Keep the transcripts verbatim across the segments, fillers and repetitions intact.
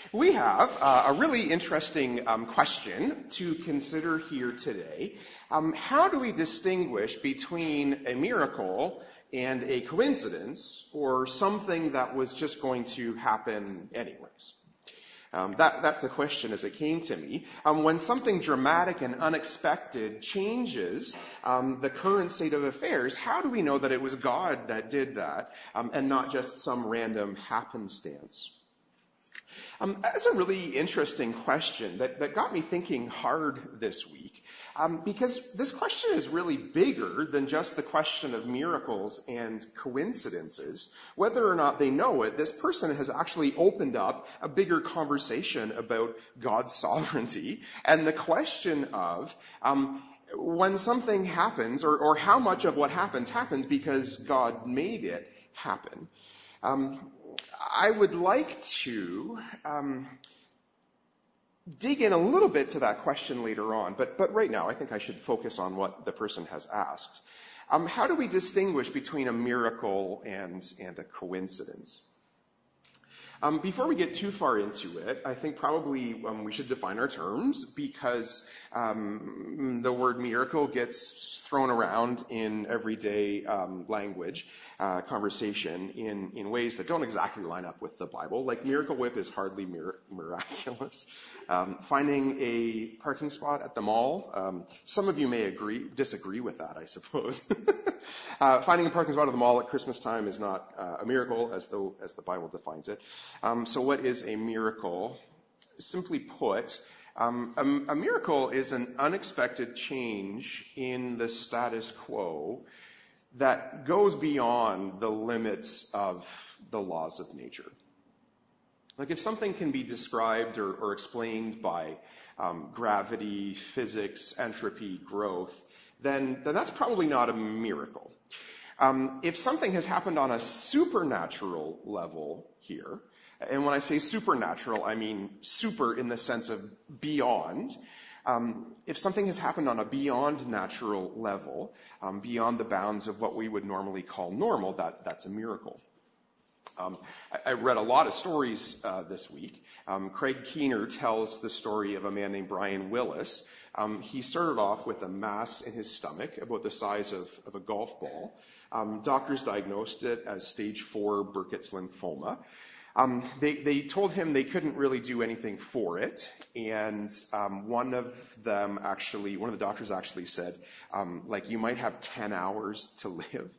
We have uh, a really interesting um, question to consider here today. Um, how do we distinguish between a miracle and a coincidence, or something that was just going to happen anyways? Um, that, that's the question as it came to me. Um, when something dramatic and unexpected changes um, the current state of affairs, how do we know that it was God that did that um, and not just some random happenstance? Um, that's a really interesting question that, that got me thinking hard this week, um, because this question is really bigger than just the question of miracles and coincidences. Whether or not they know it, this person has actually opened up a bigger conversation about God's sovereignty and the question of um, when something happens, or, or how much of what happens happens because God made it happen. Um, I would like to um, dig in a little bit to that question later on, but but right now I think I should focus on what the person has asked. Um, how do we distinguish between a miracle and and a coincidence? Um, before we get too far into it, I think probably um, we should define our terms, because um, the word miracle gets thrown around in everyday um, language, uh, conversation in, in ways that don't exactly line up with the Bible. Like Miracle Whip is hardly mir- miraculous. Um, finding a parking spot at the mall, um, some of you may agree, disagree with that, I suppose. uh, finding a parking spot at the mall at Christmas time is not uh, a miracle, as though as the Bible defines it. Um, so what is a miracle? Simply put, um, a, a miracle is an unexpected change in the status quo that goes beyond the limits of the laws of nature. Like if something can be described or, or explained by um, gravity, physics, entropy, growth, then, then that's probably not a miracle. Um, if something has happened on a supernatural level here, and when I say supernatural, I mean super in the sense of beyond. Um, if something has happened on a beyond natural level, um, beyond the bounds of what we would normally call normal, that, that's a miracle. Um, I, I read a lot of stories uh, this week. Um, Craig Keener tells the story of a man named Brian Willis. Um, he started off with a mass in his stomach about the size of, of a golf ball. Um, doctors diagnosed it as stage four Burkitt's lymphoma. Um, they, they told him they couldn't really do anything for it, and um, one of them actually, one of the doctors actually said, um, like, you might have ten hours to live.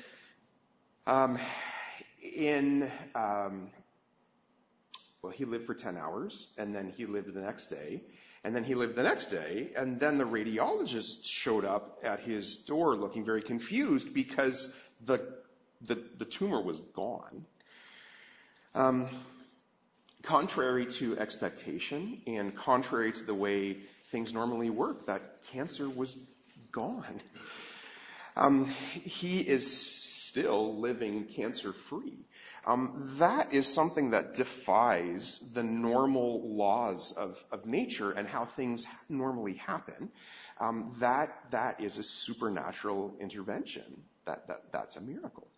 Um, in, um, well, he lived for ten hours, and then he lived the next day, and then he lived the next day, and then the radiologist showed up at his door looking very confused because the the, the tumor was gone. Um, contrary to expectation and contrary to the way things normally work, that cancer was gone. Um, he is still living cancer-free. Um, that is something that defies the normal laws of, of nature and how things normally happen. Um, that that is a supernatural intervention. That that that's a miracle.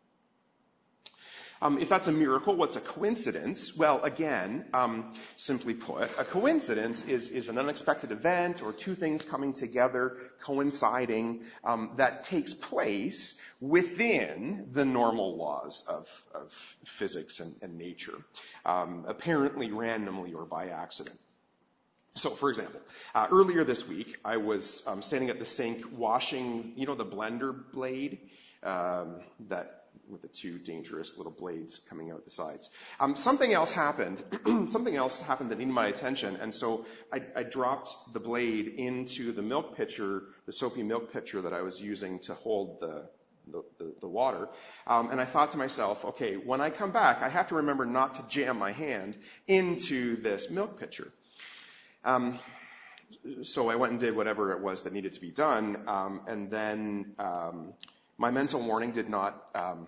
Um, if that's a miracle, what's a coincidence? Well, again, um, simply put, a coincidence is, is an unexpected event or two things coming together, coinciding, um, that takes place within the normal laws of, of physics and, and nature, um, apparently randomly or by accident. So, for example, uh, earlier this week, I was um, standing at the sink washing, you know, the blender blade um, that with the two dangerous little blades coming out the sides. Um, something else happened. something else happened that needed my attention, and so I, I dropped the blade into the milk pitcher, the soapy milk pitcher that I was using to hold the the, the, the water. Um, and I thought to myself, okay, when I come back, I have to remember not to jam my hand into this milk pitcher. Um, so I went and did whatever it was that needed to be done, um, and then um, my mental warning did not um,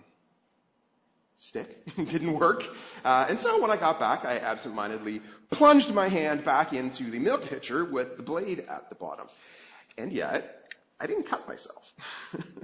stick, didn't work. Uh, and so when I got back, I absentmindedly plunged my hand back into the milk pitcher with the blade at the bottom. And yet, I didn't cut myself.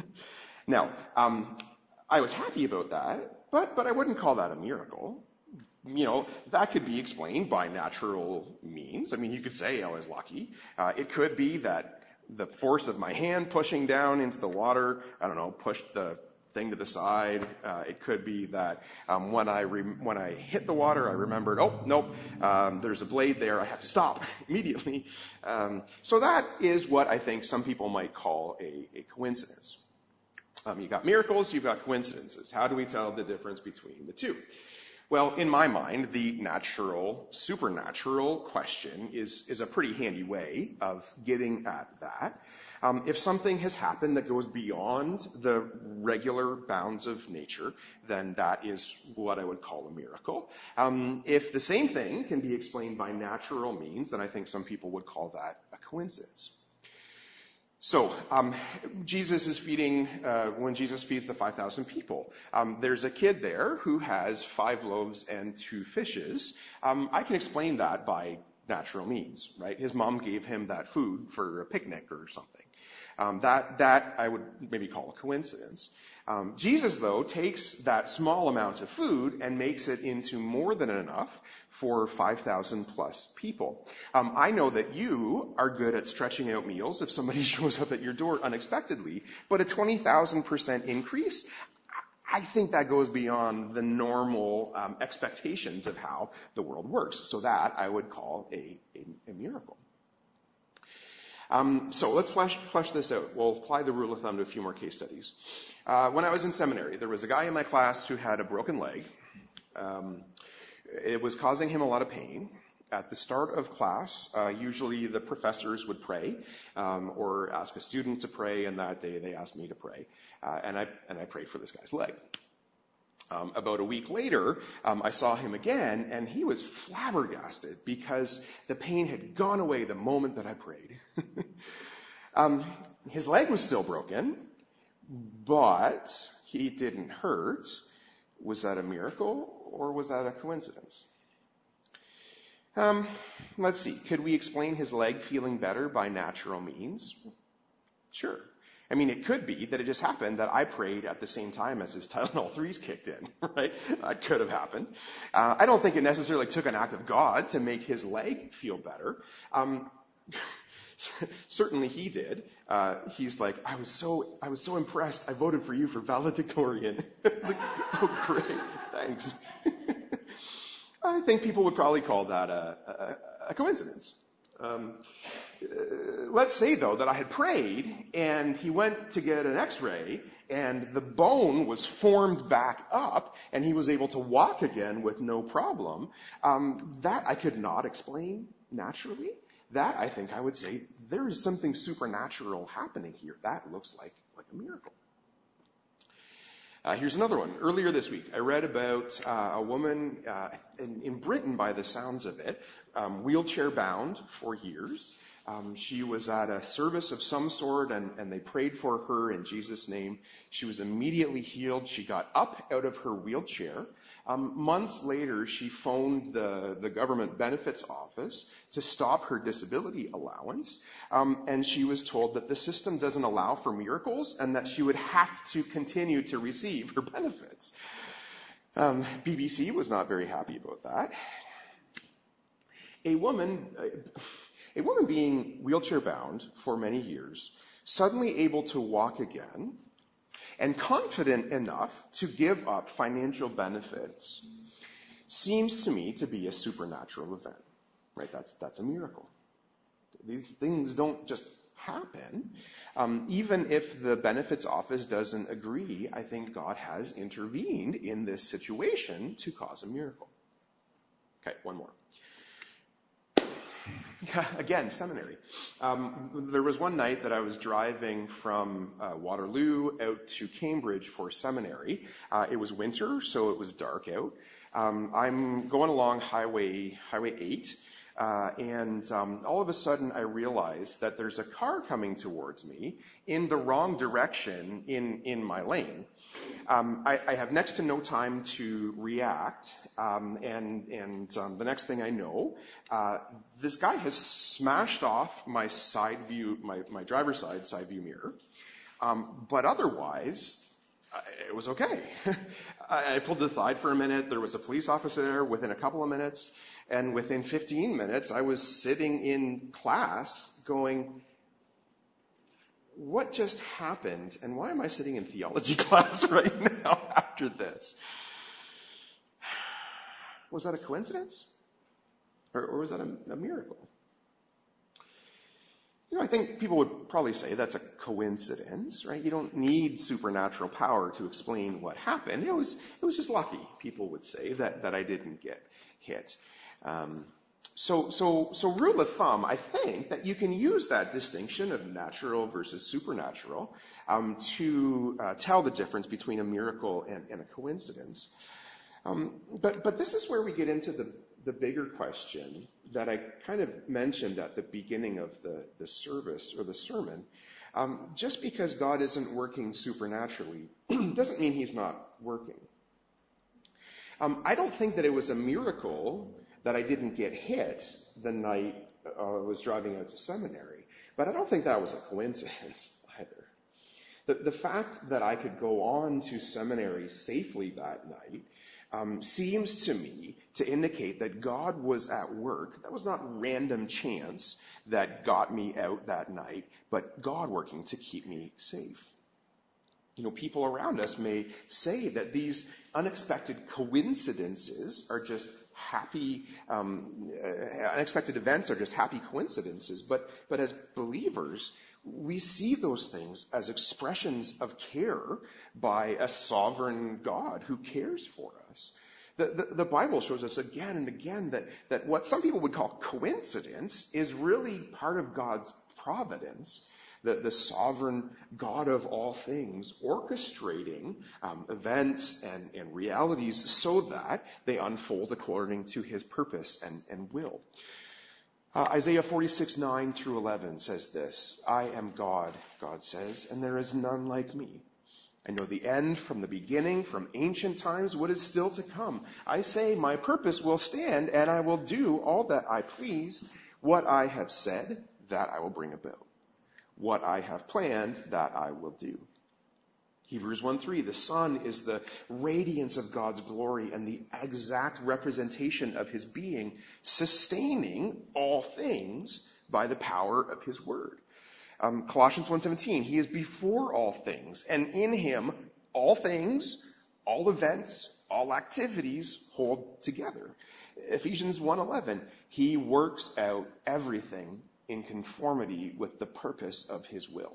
Now, um, I was happy about that, but, but I wouldn't call that a miracle. you know, that could be explained by natural means. I mean, you could say I was lucky. Uh, it could be that the force of my hand pushing down into the water, I don't know, pushed the thing to the side. Uh, it could be that um, when I re- when I hit the water, I remembered, oh, nope, um, there's a blade there. I have to stop immediately. Um, so that is what I think some people might call a, a coincidence. Um, you've got miracles, you've got coincidences. How do we tell the difference between the two? Well, in my mind, the natural, supernatural question is, is a pretty handy way of getting at that. Um, if something has happened that goes beyond the regular bounds of nature, then that is what I would call a miracle. Um, if the same thing can be explained by natural means, then I think some people would call that a coincidence. So, um, Jesus is feeding, uh, when Jesus feeds the five thousand people, um, there's a kid there who has five loaves and two fishes. Um, I can explain that by natural means, right? His mom gave him that food for a picnic or something. Um, that, that I would maybe call a coincidence. Um, Jesus, though, takes that small amount of food and makes it into more than enough for five thousand plus people. Um, I know that you are good at stretching out meals if somebody shows up at your door unexpectedly, but a twenty thousand percent increase, I think that goes beyond the normal um, expectations of how the world works. So that I would call a, a, a miracle. Um, so let's flesh, flesh this out. We'll apply the rule of thumb to a few more case studies. Uh, when I was in seminary, there was a guy in my class who had a broken leg. Um, it was causing him a lot of pain. At the start of class, uh, usually the professors would pray um, or ask a student to pray, and that day they asked me to pray. Uh, and I and I prayed for this guy's leg. Um, about a week later, um, I saw him again, and he was flabbergasted because the pain had gone away the moment that I prayed. um, his leg was still broken, but he didn't hurt. Was that a miracle, or was that a coincidence? Um, let's see. Could we explain his leg feeling better by natural means? Sure. I mean, it could be that it just happened that I prayed at the same time as his Tylenol threes kicked in, right? That could have happened. Uh, I don't think it necessarily took an act of God to make his leg feel better. Um, certainly he did. Uh, he's like, I was so, I was so impressed. I voted for you for valedictorian. I was like, oh, great. Thanks. I think people would probably call that a, a, a coincidence. Um, uh, let's say, though, that I had prayed and he went to get an x-ray and the bone was formed back up and he was able to walk again with no problem. Um, that I could not explain naturally. That, I think I would say, there is something supernatural happening here. That looks like, like a miracle. Uh, here's another one. Earlier this week, I read about uh, a woman uh, in, in Britain, by the sounds of it, um, wheelchair-bound for years. Um, she was at a service of some sort, and, and they prayed for her in Jesus' name. She was immediately healed. She got up out of her wheelchair. Um, months later, she phoned the, the government benefits office to stop her disability allowance, um, and she was told that the system doesn't allow for miracles and that she would have to continue to receive her benefits. Um, B B C was not very happy about that. A woman, a woman being wheelchair-bound for many years, suddenly able to walk again, and confident enough to give up financial benefits, seems to me to be a supernatural event, right? That's, that's a miracle. These things don't just happen. Um, even if the benefits office doesn't agree, I think God has intervened in this situation to cause a miracle. Okay, one more. Yeah, again, seminary. Um, there was one night that I was driving from uh, Waterloo out to Cambridge for seminary. Uh, it was winter, so it was dark out. Um, I'm going along Highway Highway eight, uh, and um, all of a sudden I realized that there's a car coming towards me in the wrong direction in, in my lane. Um, I, I have next to no time to react, um, and, and um, the next thing I know, uh, this guy has smashed off my side view, my, my driver's side side view mirror, um, but otherwise, uh, it was okay. I, I pulled aside for a minute. There was a police officer there within a couple of minutes. And within fifteen minutes, I was sitting in class going, what just happened? And why am I sitting in theology class right now after this? Was that a coincidence? Or, or was that a, a miracle? You know, I think people would probably say that's a coincidence, right? You don't need supernatural power to explain what happened. It was, it was just lucky, people would say, that, that I didn't get hit. Um, so, so, so rule of thumb, I think that you can use that distinction of natural versus supernatural um, to uh, tell the difference between a miracle and, and a coincidence. Um, but, but this is where we get into the, the bigger question that I kind of mentioned at the beginning of the, the service or the sermon. Um, just because God isn't working supernaturally doesn't mean he's not working. Um, I don't think that it was a miracle that I didn't get hit the night uh, I was driving out to seminary, but I don't think that was a coincidence either. The, the fact that I could go on to seminary safely that night Um, seems to me to indicate that God was at work. That was not random chance that got me out that night, but God working to keep me safe. You know, people around us may say that these unexpected coincidences are just happy, um, uh, unexpected events are just happy coincidences, but, but as believers, we see those things as expressions of care by a sovereign God who cares for us. The, the, the Bible shows us again and again that, that what some people would call coincidence is really part of God's providence, the, the sovereign God of all things orchestrating um, events and, and realities so that they unfold according to his purpose and, and will. Uh, Isaiah forty-six, nine through eleven says this, I am God, God says, and there is none like me. I know the end from the beginning, from ancient times, what is still to come. I say my purpose will stand, and I will do all that I please. What I have said, that I will bring about. What I have planned, that I will do. Hebrews one three, the Son is the radiance of God's glory and the exact representation of his being, sustaining all things by the power of his word. Um, Colossians one seventeen, he is before all things, and in him all things, all events, all activities hold together. Ephesians one eleven, he works out everything in conformity with the purpose of his will.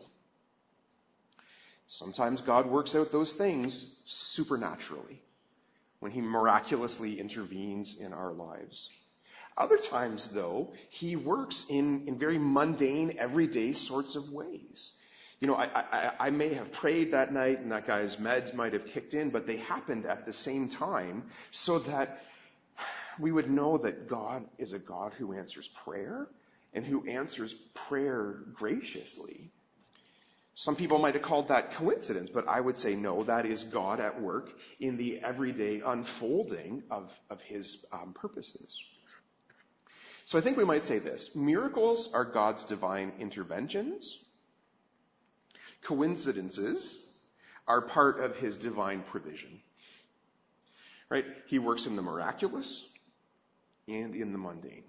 Sometimes God works out those things supernaturally when he miraculously intervenes in our lives. Other times, though, he works in, in very mundane, everyday sorts of ways. You know, I, I, I may have prayed that night and that guy's meds might have kicked in, but they happened at the same time so that we would know that God is a God who answers prayer and who answers prayer graciously. Some people might have called that coincidence, but I would say no, that is God at work in the everyday unfolding of, of his um, purposes. So I think we might say this. Miracles are God's divine interventions. Coincidences are part of his divine provision. Right? He works in the miraculous and in the mundane.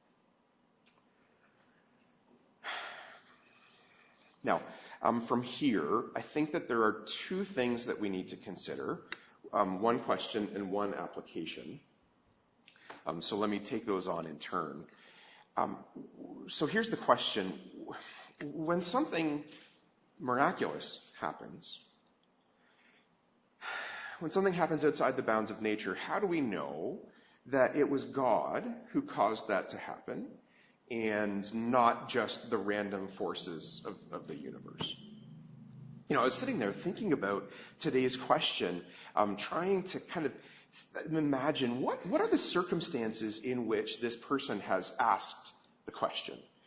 Now, um, from here, I think that there are two things that we need to consider, um, one question and one application. Um, so let me take those on in turn. Um, so here's the question. When something miraculous happens, when something happens outside the bounds of nature, how do we know that it was God who caused that to happen and not just the random forces of, of the universe? You know, I was sitting there thinking about today's question, um, trying to kind of imagine what, what are the circumstances in which this person has asked the question,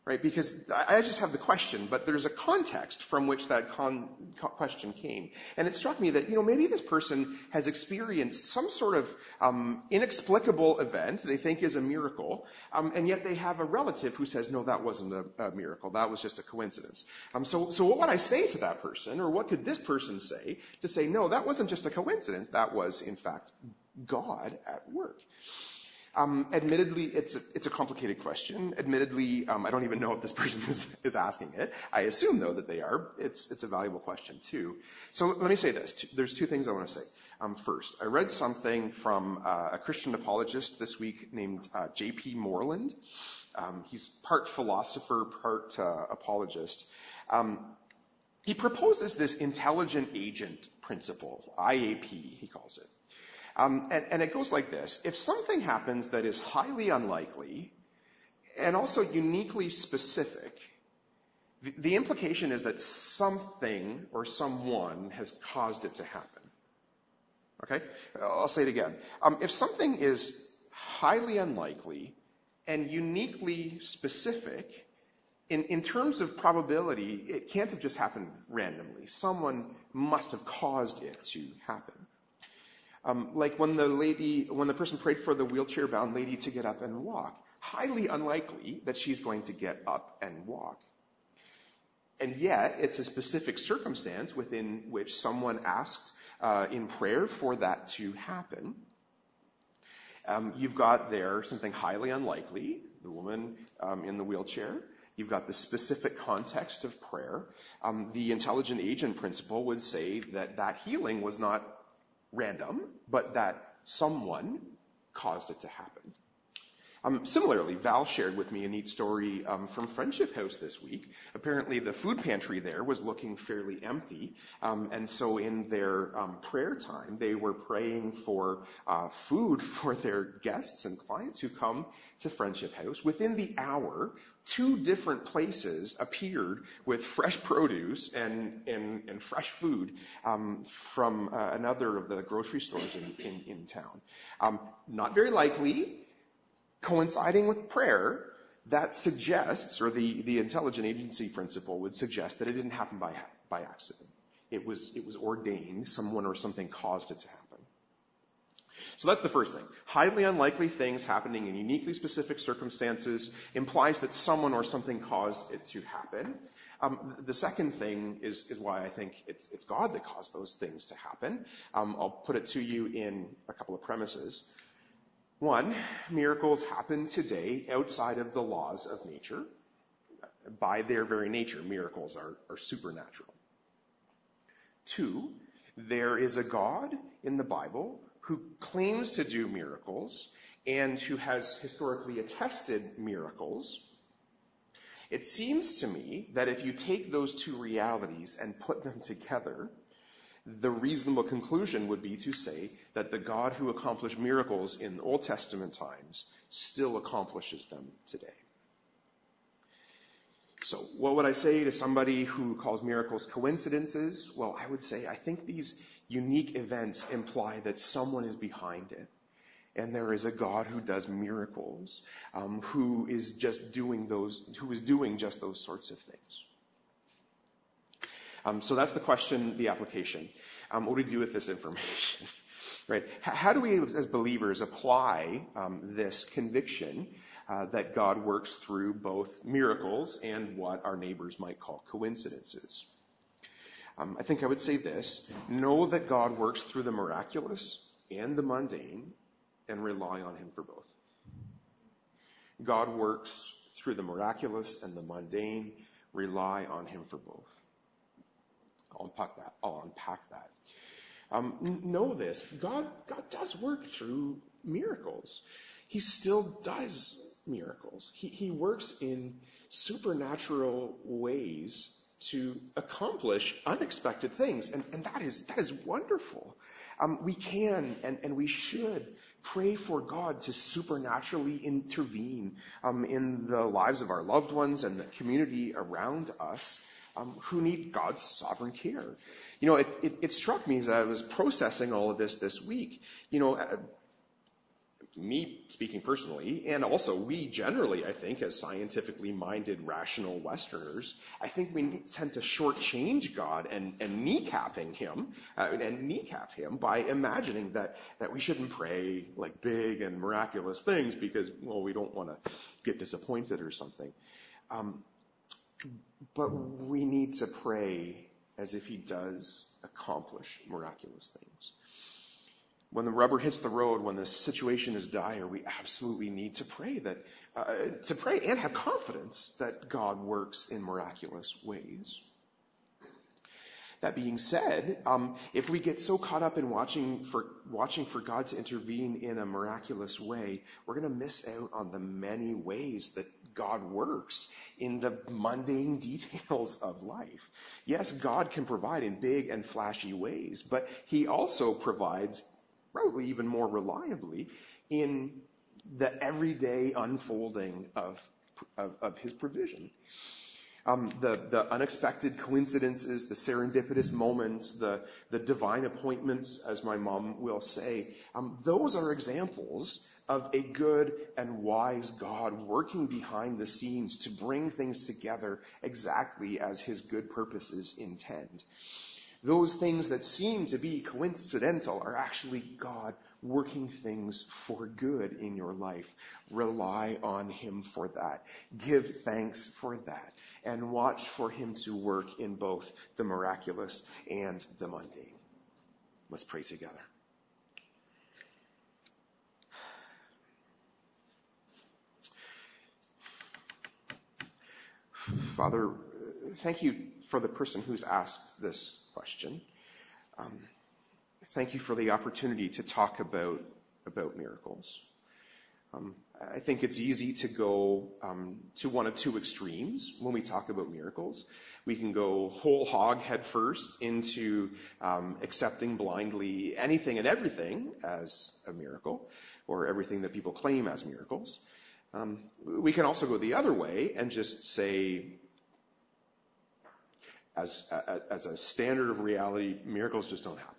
right? Because I just have the question, but there's a context from which that con- question came. And it struck me that, you know, maybe this person has experienced some sort of um, inexplicable event they think is a miracle, um, and yet they have a relative who says, no, that wasn't a, a miracle. That was just a coincidence. Um, so, so what would I say to that person, or what could this person say to say, no, that wasn't just a coincidence. That was, in fact, God at work. Um, admittedly, it's a, it's a complicated question. Admittedly, um, I don't even know if this person is, is asking it. I assume, though, that they are. It's, it's a valuable question, too. So let me say this. There's two things I want to say. Um, first, I read something from uh, a Christian apologist this week named uh, J P Moreland. Um, he's part philosopher, part uh, apologist. Um, he proposes this intelligent agent principle, I A P, he calls it. Um, and, and it goes like this. If something happens that is highly unlikely and also uniquely specific, the, the implication is that something or someone has caused it to happen. Okay? I'll say it again. Um, if something is highly unlikely and uniquely specific, in, in terms of probability, it can't have just happened randomly. Someone must have caused it to happen. Um, like when the lady, when the person prayed for the wheelchair-bound lady to get up and walk, highly unlikely that she's going to get up and walk. And yet, it's a specific circumstance within which someone asked uh, in prayer for that to happen. Um, you've got there something highly unlikely, the woman um, in the wheelchair. You've got the specific context of prayer. Um, the intelligent agent principle would say that that healing was not random, but that someone caused it to happen. Um, similarly, Val shared with me a neat story um, from Friendship House this week. Apparently, the food pantry there was looking fairly empty, um, and so in their um, prayer time, they were praying for uh, food for their guests and clients who come to Friendship House. Within the hour, two different places appeared with fresh produce and, and, and fresh food um, from uh, another of the grocery stores in, in, in town. Um, not very likely, coinciding with prayer, that suggests, or the, the intelligent agency principle would suggest that it didn't happen by, by accident. It was, it was ordained. Someone or something caused it to happen. So that's the first thing. Highly unlikely things happening in uniquely specific circumstances implies that someone or something caused it to happen. Um, the second thing is, is why I think it's, it's God that caused those things to happen. Um, I'll put it to you in a couple of premises. One, miracles happen today outside of the laws of nature. By their very nature, miracles are, are supernatural. Two, there is a God in the Bible who claims to do miracles and who has historically attested miracles. It seems to me that if you take those two realities and put them together, the reasonable conclusion would be to say that the God who accomplished miracles in Old Testament times still accomplishes them today. So what would I say to somebody who calls miracles coincidences? Well, I would say I think these unique events imply that someone is behind it. And there is a God who does miracles, um, who is just doing those, who is doing just those sorts of things. Um, so that's the question, the application. Um, what do we do with this information? Right? H- how do we, as believers, apply um, this conviction uh, that God works through both miracles and what our neighbors might call coincidences? Um, I think I would say this: know that God works through the miraculous and the mundane, and rely on Him for both. God works through the miraculous and the mundane. Rely on Him for both. I'll unpack that. I'll unpack that. Um, know this: God, God does work through miracles. He still does miracles. He, he works in supernatural ways to accomplish unexpected things, and, and that is that is wonderful. Um, we can and, and we should pray for God to supernaturally intervene um, in the lives of our loved ones and the community around us um, who need God's sovereign care. You know, it, it, it struck me as I was processing all of this this week. You know, uh, me speaking personally, and also we generally, I think, as scientifically minded, rational Westerners, I think we tend to shortchange God and, and kneecapping him, uh, and kneecap him by imagining that, that we shouldn't pray like big and miraculous things because, well, we don't want to get disappointed or something. Um, but we need to pray as if he does accomplish miraculous things. When the rubber hits the road, when the situation is dire, we absolutely need to pray that, uh, to pray and have confidence that God works in miraculous ways. That being said, um, if we get so caught up in watching for watching for God to intervene in a miraculous way, we're going to miss out on the many ways that God works in the mundane details of life. Yes, God can provide in big and flashy ways, but he also provides probably even more reliably in the everyday unfolding of, of, of his provision. Um, the, the unexpected coincidences, the serendipitous moments, the, the divine appointments, as my mom will say, um, those are examples of a good and wise God working behind the scenes to bring things together exactly as his good purposes intend. Those things that seem to be coincidental are actually God working things for good in your life. Rely on him for that. Give thanks for that. And watch for him to work in both the miraculous and the mundane. Let's pray together. Father, thank you for the person who's asked this question. Um, thank you for the opportunity to talk about, about miracles. Um, I think it's easy to go um, to one of two extremes when we talk about miracles. We can go whole hog head first into um, accepting blindly anything and everything as a miracle, or everything that people claim as miracles. Um, we can also go the other way and just say, as, as, as a standard of reality, miracles just don't happen.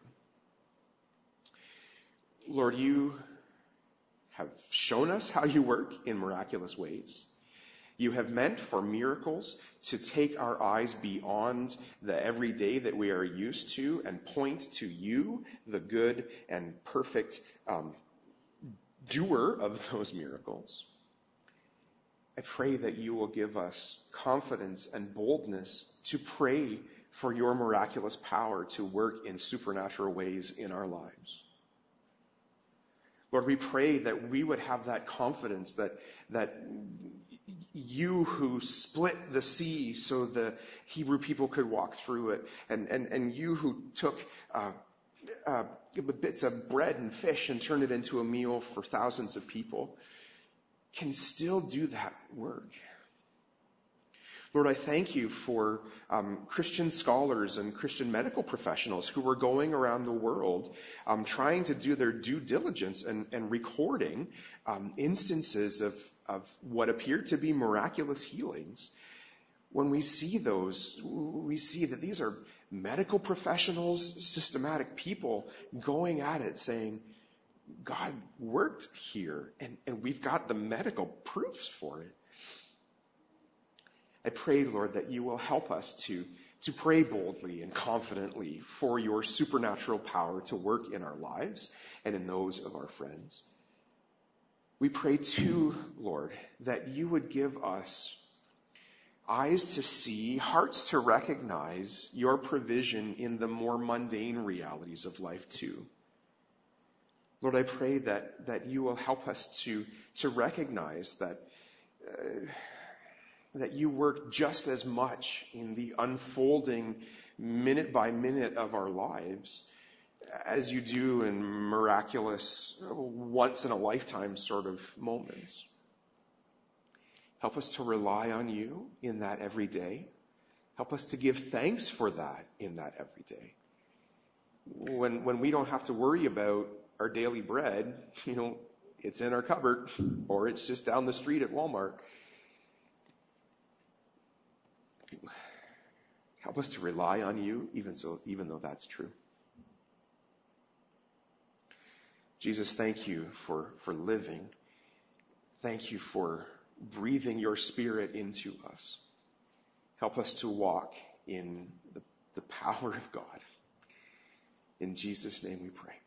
Lord, you have shown us how you work in miraculous ways. You have meant for miracles to take our eyes beyond the everyday that we are used to and point to you, the good and perfect um, doer of those miracles. I pray that you will give us confidence and boldness to pray for your miraculous power to work in supernatural ways in our lives. Lord, we pray that we would have that confidence that, that you who split the sea so the Hebrew people could walk through it, and, and, and you who took uh, uh, bits of bread and fish and turned it into a meal for thousands of people, can still do that work. Lord, I thank you for um, Christian scholars and Christian medical professionals who are going around the world um, trying to do their due diligence and, and recording um, instances of, of what appear to be miraculous healings. When we see those, we see that these are medical professionals, systematic people going at it saying, God worked here, and, and we've got the medical proofs for it. I pray, Lord, that you will help us to, to pray boldly and confidently for your supernatural power to work in our lives and in those of our friends. We pray too, Lord, that you would give us eyes to see, hearts to recognize your provision in the more mundane realities of life too. Lord, I pray that, that you will help us to, to recognize that, uh, that you work just as much in the unfolding minute by minute of our lives as you do in miraculous, once in a lifetime sort of moments. Help us to rely on you in that every day. Help us to give thanks for that in that every day. When, when we don't have to worry about our daily bread, you know, it's in our cupboard or it's just down the street at Walmart. Help us to rely on you, even so, even though that's true. Jesus, thank you for, for living. Thank you for breathing your Spirit into us. Help us to walk in the, the power of God. In Jesus' name we pray.